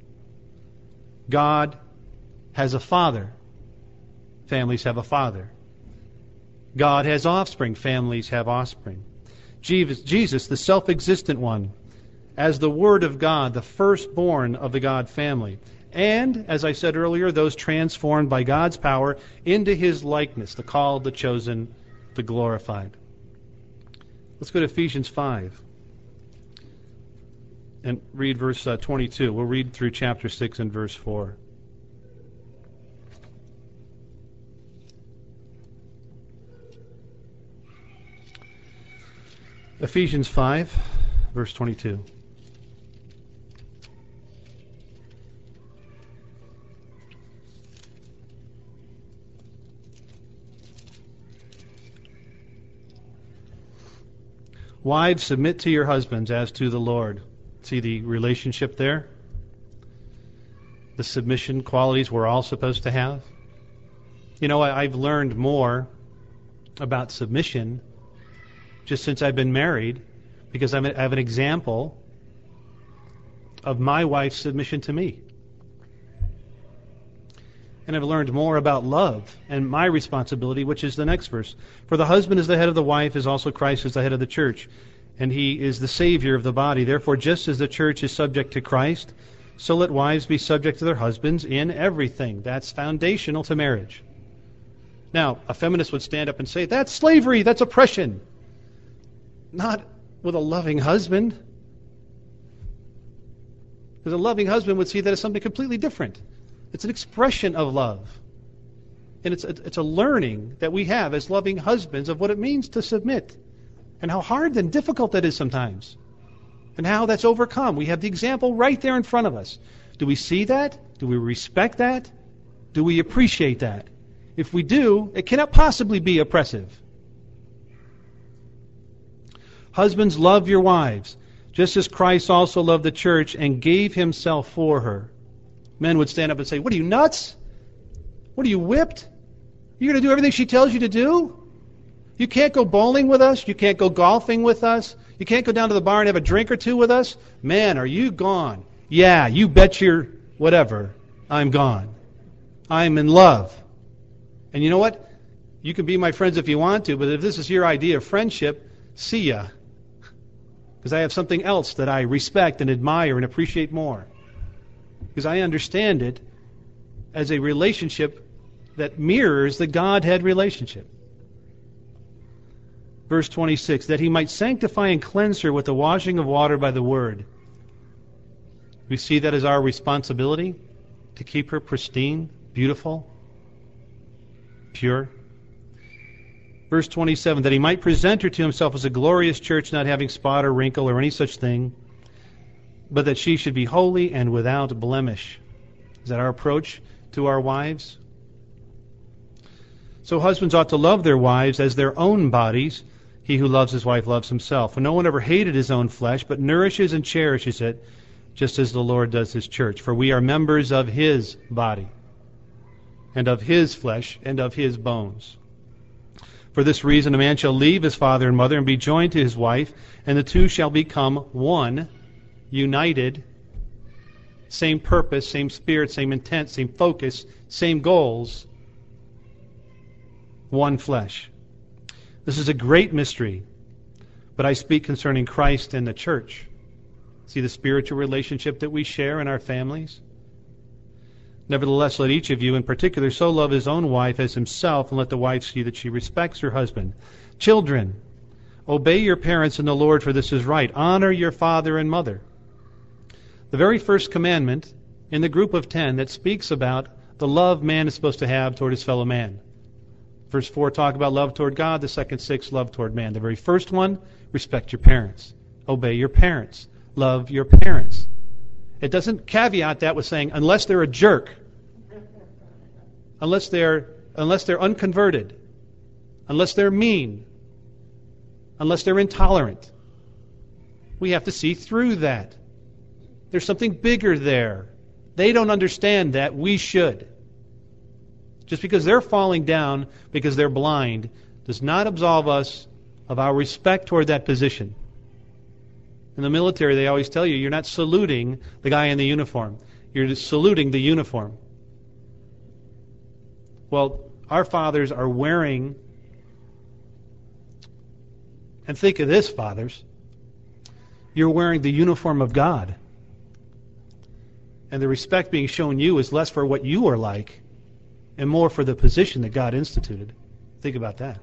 God has a father. Families have a father. God has offspring. Families have offspring. Jesus, the self-existent one, as the Word of God, the firstborn of the God family. And, as I said earlier, those transformed by God's power into His likeness, the called, the chosen, the glorified. Let's go to Ephesians 5 and read verse 22. We'll read through chapter 6 and verse 4. Ephesians 5, verse 22. Wives, submit to your husbands as to the Lord. See the relationship there? The submission qualities we're all supposed to have. You know, I've learned more about submission just since I've been married, because I have an example of my wife's submission to me. And I've learned more about love and my responsibility, which is the next verse. For the husband is the head of the wife, as also Christ is the head of the church, and he is the Savior of the body. Therefore, just as the church is subject to Christ, so let wives be subject to their husbands in everything. That's foundational to marriage. Now, a feminist would stand up and say, that's slavery, that's oppression. Not with a loving husband. Because a loving husband would see that as something completely different. It's an expression of love. And it's a learning that we have as loving husbands of what it means to submit. And how hard and difficult that is sometimes. And how that's overcome. We have the example right there in front of us. Do we see that? Do we respect that? Do we appreciate that? If we do, it cannot possibly be oppressive. Husbands, love your wives, just as Christ also loved the church and gave himself for her. Men would stand up and say, what are you, nuts? What are you, whipped? You're going to do everything she tells you to do? You can't go bowling with us? You can't go golfing with us? You can't go down to the bar and have a drink or two with us? Man, are you gone? Yeah, you bet your whatever. I'm gone. I'm in love. And you know what? You can be my friends if you want to, but if this is your idea of friendship, see ya. Because I have something else that I respect and admire and appreciate more. Because I understand it as a relationship that mirrors the Godhead relationship. Verse 26, that he might sanctify and cleanse her with the washing of water by the word. We see that as our responsibility to keep her pristine, beautiful, pure. Verse 27, that he might present her to himself as a glorious church, not having spot or wrinkle or any such thing, but that she should be holy and without blemish. Is that our approach to our wives? So husbands ought to love their wives as their own bodies. He who loves his wife loves himself. For no one ever hated his own flesh, but nourishes and cherishes it, just as the Lord does his church. For we are members of his body, and of his flesh, and of his bones. For this reason a man shall leave his father and mother and be joined to his wife, and the two shall become one, united, same purpose, same spirit, same intent, same focus, same goals, one flesh. This is a great mystery, but I speak concerning Christ and the church. See the spiritual relationship that we share in our families? Nevertheless, let each of you in particular so love his own wife as himself, and let the wife see that she respects her husband. Children, obey your parents in the Lord, for this is right. Honor your father and mother. The very first commandment in the group of 10 that speaks about the love man is supposed to have toward his fellow man. Verse 4 talk about love toward God. The second 6, love toward man. The very first one, respect your parents. Obey your parents. Love your parents. It doesn't caveat that with saying, unless they're a jerk, unless they're unconverted, unless they're mean, unless they're intolerant. We have to see through that. There's something bigger there. They don't understand that. We should. Just because they're falling down because they're blind does not absolve us of our respect toward that position. In the military, they always tell you, you're not saluting the guy in the uniform. You're just saluting the uniform. Well, our fathers are wearing, and think of this, fathers, you're wearing the uniform of God. And the respect being shown you is less for what you are like and more for the position that God instituted. Think about that.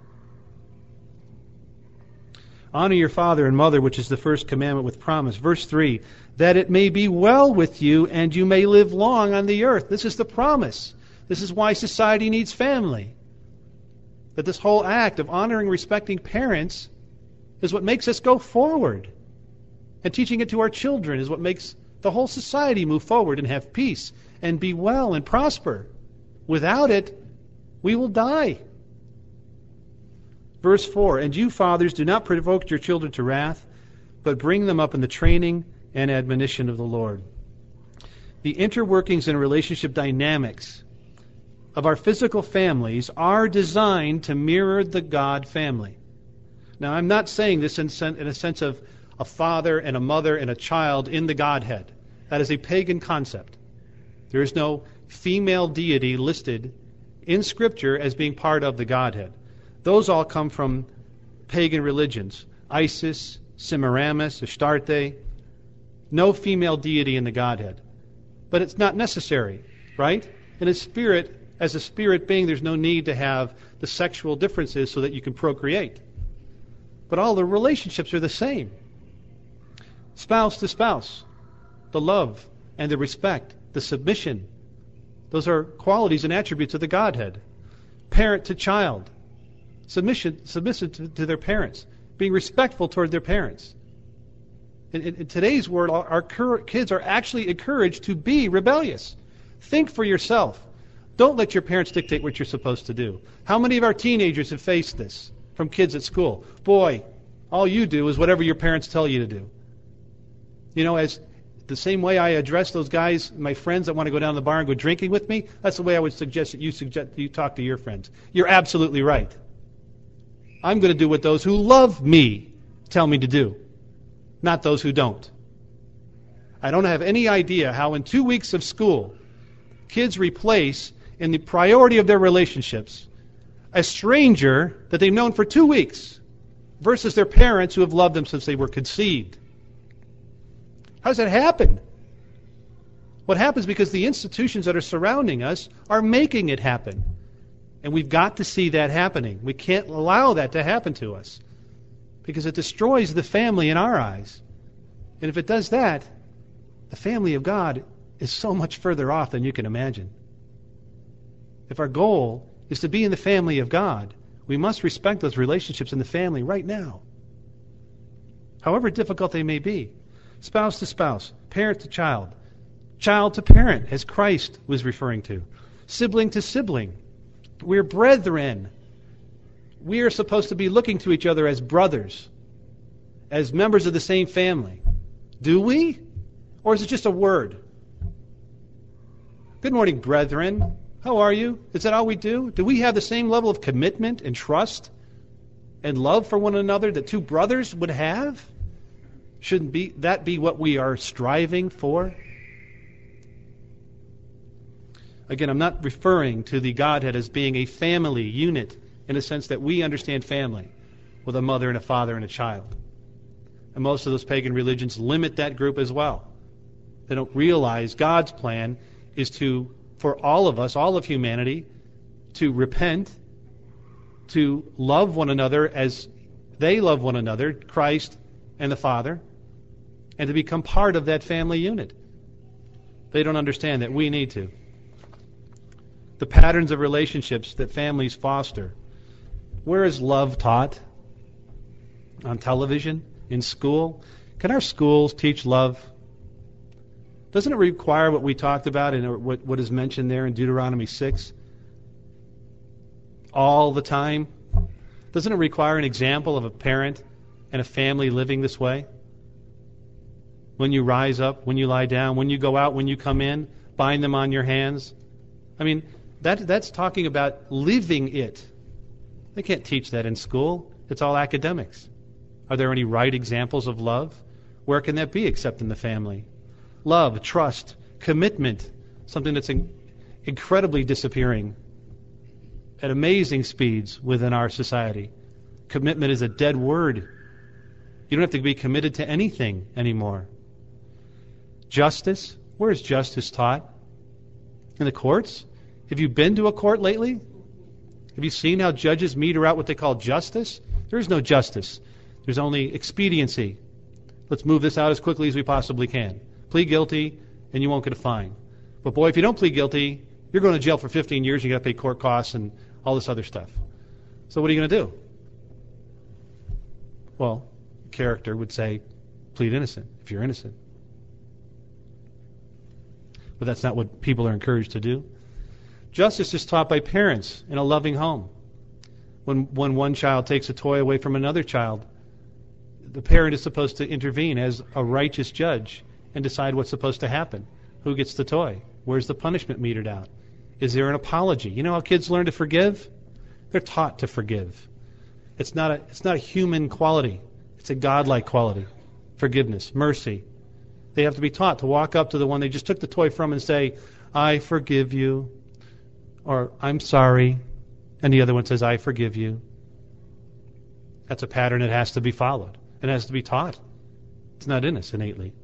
Honor your father and mother, which is the first commandment with promise. Verse 3, that it may be well with you and you may live long on the earth. This is the promise. This is why society needs family. That this whole act of honoring, respecting parents is what makes us go forward. And teaching it to our children is what makes the whole society move forward and have peace and be well and prosper. Without it, we will die. Verse 4, and you fathers, do not provoke your children to wrath, but bring them up in the training and admonition of the Lord. The interworkings and relationship dynamics of our physical families are designed to mirror the God family. Now, I'm not saying this in a sense of a father and a mother and a child in the Godhead. That is a pagan concept. There is no female deity listed in Scripture as being part of the Godhead. Those all come from pagan religions. Isis, Semiramis, Astarte. No female deity in the Godhead. But it's not necessary, right? In a spirit, as a spirit being, there's no need to have the sexual differences so that you can procreate. But all the relationships are the same. Spouse to spouse, the love and the respect, the submission. Those are qualities and attributes of the Godhead. Parent to child, submissive to their parents, being respectful toward their parents. In today's world, our kids are actually encouraged to be rebellious. Think for yourself. Don't let your parents dictate what you're supposed to do. How many of our teenagers have faced this from kids at school? Boy, all you do is whatever your parents tell you to do. You know, as the same way I address those guys, my friends that want to go down to the bar and go drinking with me, that's the way I would suggest that you talk to your friends. You're absolutely right. I'm going to do what those who love me tell me to do, not those who don't. I don't have any idea how in 2 weeks of school, kids replace, in the priority of their relationships, a stranger that they've known for 2 weeks versus their parents who have loved them since they were conceived. How does that happen? What happens because the institutions that are surrounding us are making it happen. And we've got to see that happening. We can't allow that to happen to us because it destroys the family in our eyes. And if it does that, the family of God is so much further off than you can imagine. If our goal is to be in the family of God, we must respect those relationships in the family right now, however difficult they may be. Spouse to spouse, parent to child to parent, as Christ was referring to, sibling to sibling. We're brethren. We are supposed to be looking to each other as brothers, as members of the same family. Do we? Or is it just a word? Good morning, brethren. How are you? Is that all we do? Do we have the same level of commitment and trust and love for one another that two brothers would have? Shouldn't that be what we are striving for? Again, I'm not referring to the Godhead as being a family unit in a sense that we understand family with a mother and a father and a child. And most of those pagan religions limit that group as well. They don't realize God's plan is for all of us, all of humanity, to repent, to love one another as they love one another, Christ and the Father, and to become part of that family unit. They don't understand that we need to. The patterns of relationships that families foster. Where is love taught? On television? In school? Can our schools teach love? Doesn't it require what we talked about and what is mentioned there in Deuteronomy 6? All the time? Doesn't it require an example of a parent and a family living this way? When you rise up, when you lie down, when you go out, when you come in, bind them on your hands. I mean, that's talking about living it. They can't teach that in school. It's all academics. Are there any right examples of love? Where can that be except in the family? Love, trust, commitment, something that's incredibly disappearing at amazing speeds within our society. Commitment is a dead word. You don't have to be committed to anything anymore. Justice, where is justice taught? In the courts? Have you been to a court lately? Have you seen how judges meter out what they call justice? There is no justice. There's only expediency. Let's move this out as quickly as we possibly can. Plead guilty, and you won't get a fine. But boy, if you don't plead guilty, you're going to jail for 15 years, and you got to pay court costs and all this other stuff. So what are you going to do? Well, character would say, plead innocent, if you're innocent. But that's not what people are encouraged to do. Justice is taught by parents in a loving home. When one child takes a toy away from another child, the parent is supposed to intervene as a righteous judge and decide what's supposed to happen. Who gets the toy? Where's the punishment metered out? Is there an apology? You know how kids learn to forgive? They're taught to forgive. It's not a human quality. It's a godlike quality. Forgiveness, mercy. They have to be taught to walk up to the one they just took the toy from and say, I forgive you, or I'm sorry, and the other one says, I forgive you. That's a pattern that has to be followed. It has to be taught. It's not in us innately.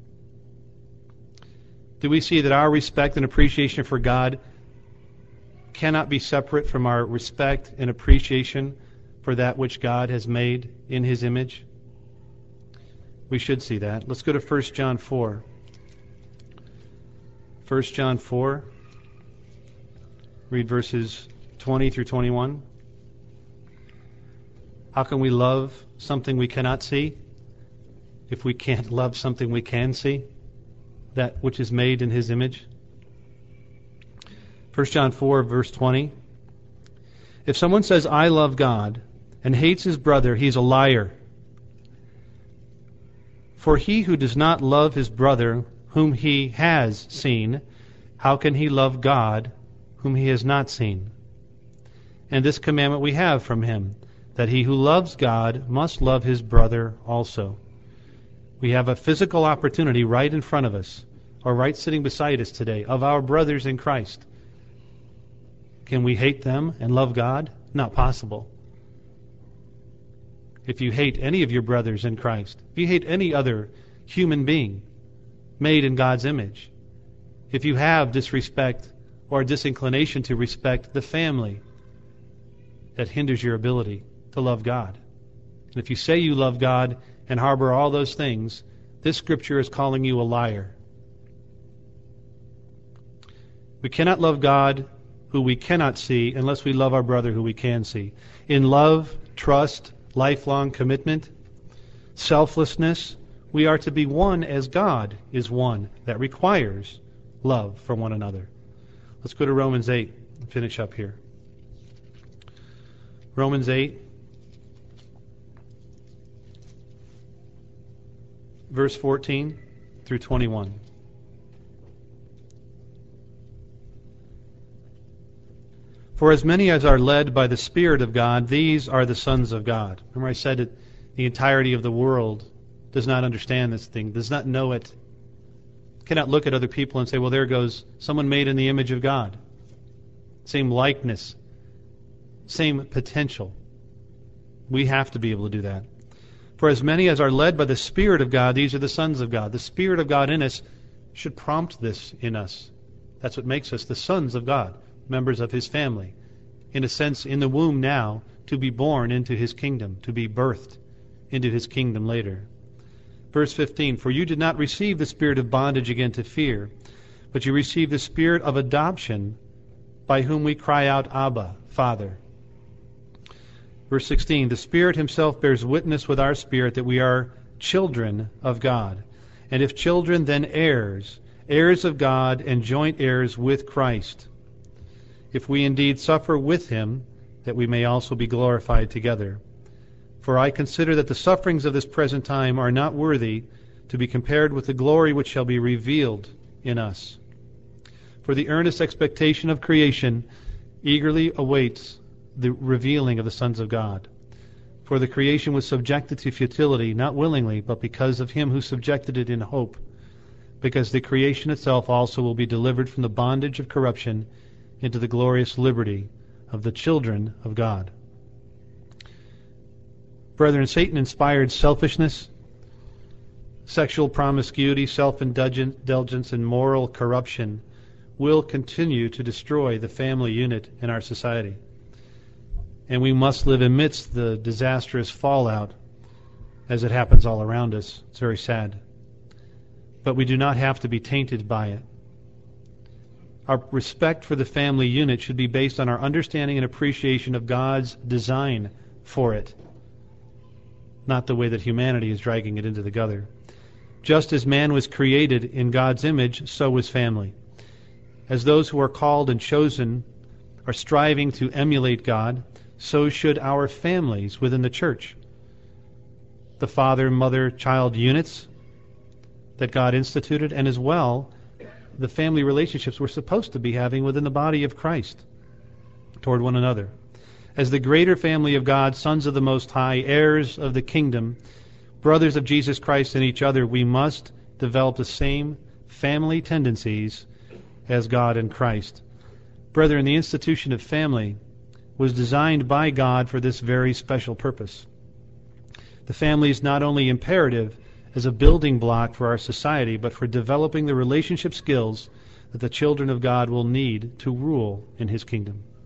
Do we see that our respect and appreciation for God cannot be separate from our respect and appreciation for that which God has made in His image? We should see that. Let's go to 1 John 4. 1 John 4. Read verses 20 through 21. How can we love something we cannot see if we can't love something we can see, that which is made in His image? 1 John 4, verse 20. If someone says, I love God, and hates his brother, he's a liar. For he who does not love his brother whom he has seen, how can he love God whom he has not seen? And this commandment we have from him, that he who loves God must love his brother also. We have a physical opportunity right in front of us, or right sitting beside us today, of our brothers in Christ. Can we hate them and love God? Not possible. If you hate any of your brothers in Christ, if you hate any other human being made in God's image, if you have disrespect or disinclination to respect the family, that hinders your ability to love God. And if you say you love God and harbor all those things, this scripture is calling you a liar. We cannot love God who we cannot see unless we love our brother who we can see. In love, trust, lifelong commitment, selflessness, we are to be one as God is one. That requires love for one another. Let's go to Romans 8 and finish up here. Romans 8, verse 14 through 21. For as many as are led by the Spirit of God, these are the sons of God. Remember I said that the entirety of the world does not understand this thing, does not know it, cannot look at other people and say, well, there goes someone made in the image of God. Same likeness, same potential. We have to be able to do that. For as many as are led by the Spirit of God, these are the sons of God. The Spirit of God in us should prompt this in us. That's what makes us the sons of God, members of His family. In a sense, in the womb now, to be born into His kingdom, to be birthed into His kingdom later. Verse 15, for you did not receive the spirit of bondage again to fear, but you received the spirit of adoption, by whom we cry out, Abba, Father. Verse 16, the Spirit Himself bears witness with our spirit that we are children of God. And if children, then heirs, heirs of God and joint heirs with Christ. If we indeed suffer with Him, that we may also be glorified together. For I consider that the sufferings of this present time are not worthy to be compared with the glory which shall be revealed in us. For the earnest expectation of creation eagerly awaits the revealing of the sons of God. For the creation was subjected to futility, not willingly, but because of Him who subjected it in hope, because the creation itself also will be delivered from the bondage of corruption into the glorious liberty of the children of God. Brethren, Satan inspired selfishness, sexual promiscuity, self-indulgence, and moral corruption will continue to destroy the family unit in our society. And we must live amidst the disastrous fallout as it happens all around us. It's very sad. But we do not have to be tainted by it. Our respect for the family unit should be based on our understanding and appreciation of God's design for it, not the way that humanity is dragging it into the gutter. Just as man was created in God's image, so was family. As those who are called and chosen are striving to emulate God, so should our families within the church. The father, mother, child units that God instituted, and as well the family relationships we're supposed to be having within the body of Christ toward one another. As the greater family of God, sons of the Most High, heirs of the kingdom, brothers of Jesus Christ and each other, we must develop the same family tendencies as God and Christ. Brethren, the institution of family was designed by God for this very special purpose. The family is not only imperative as a building block for our society, but for developing the relationship skills that the children of God will need to rule in His kingdom.